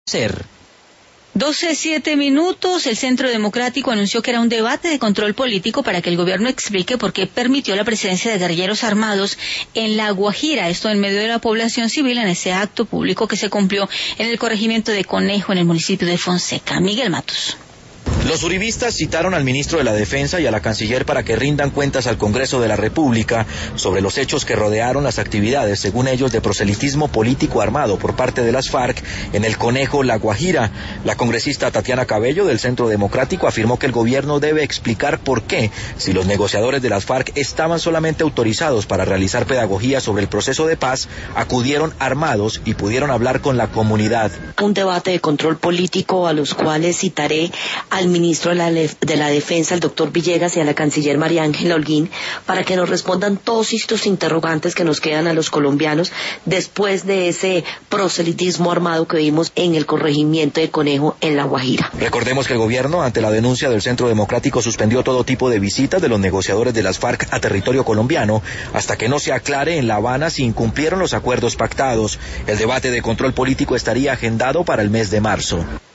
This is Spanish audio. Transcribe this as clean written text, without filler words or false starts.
Ser. 12:07. El Centro Democrático anunció que era un debate de control político para que el gobierno explique por qué permitió la presencia de guerrilleros armados en La Guajira, esto en medio de la población civil, en ese acto público que se cumplió en el corregimiento de Conejo, en el municipio de Fonseca. Miguel Matos. Los uribistas citaron al ministro de la Defensa y a la canciller para que rindan cuentas al Congreso de la República sobre los hechos que rodearon las actividades, según ellos, de proselitismo político armado por parte de las FARC en el Conejo, La Guajira. La congresista Tatiana Cabello, del Centro Democrático, afirmó que el gobierno debe explicar por qué, si los negociadores de las FARC estaban solamente autorizados para realizar pedagogía sobre el proceso de paz, acudieron armados y pudieron hablar con la comunidad. Un debate de control político a los cuales citaré al ministro de la Defensa, el doctor Villegas, y a la canciller María Ángela Holguín, para que nos respondan todos estos interrogantes que nos quedan a los colombianos después de ese proselitismo armado que vimos en el corregimiento de Conejo, en La Guajira. Recordemos que el gobierno, ante la denuncia del Centro Democrático, suspendió todo tipo de visitas de los negociadores de las FARC a territorio colombiano, hasta que no se aclare en La Habana si incumplieron los acuerdos pactados. El debate de control político estaría agendado para el mes de marzo.